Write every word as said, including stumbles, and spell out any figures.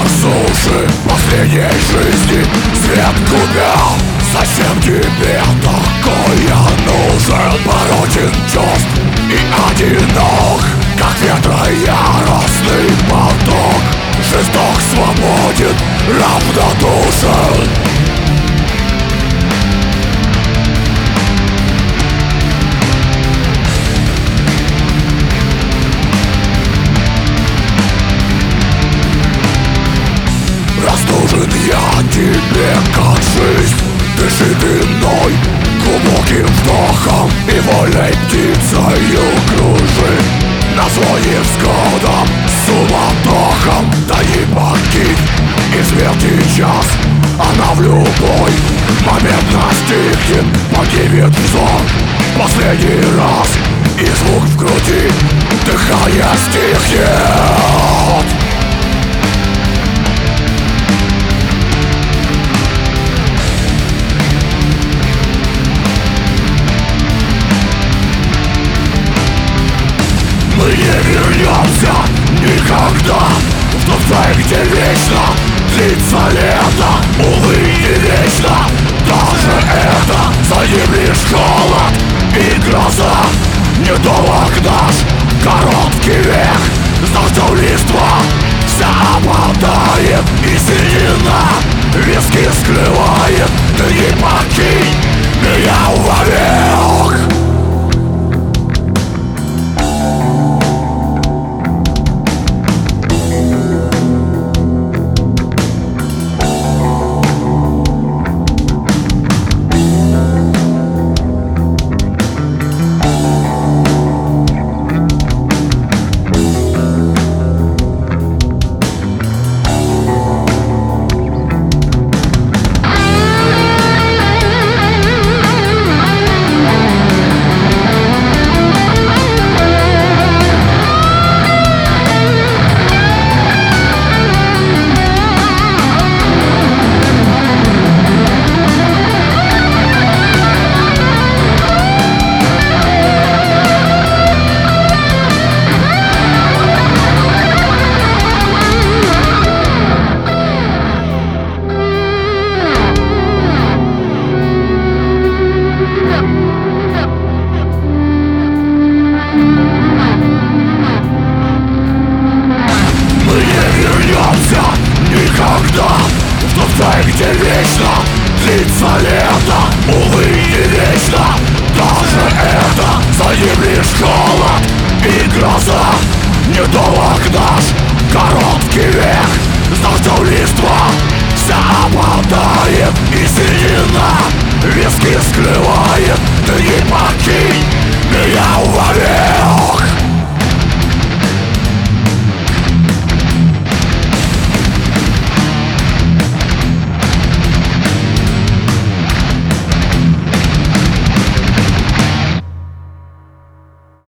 суши последней жизни свет губил. Зачем тебе такое нужен? Порочен чувств и одинок, как ветра яростный поток. Жесток, свободен, равнодушен. Растужен я тебе, как жизнь. Дыши ты мной глубоким вдохом и вольной птицею кружи. На своим взглядом, суматохом. Да и покинь и смерти час. Она в любой момент настигнет, погибнет взор последний раз. И звук в груди, дыхание стихнет. Мы не вернемся никогда в тот край, где вечно длится лето. Увы, не вечно даже это. За ним лишь холод и гроза. Недолг наш короткий век. С дождем листва вся опадает, и седина виски скрывает. Ты не покинь меня вовек. Никогда в тот край, где вечно длится лето. Увы, не вечно даже это. За ним лишь холод и гроза. Недолг наш короткий век. С дождем листва вся опадает, и седина виски скрывает. Ты не покинь меня вовек.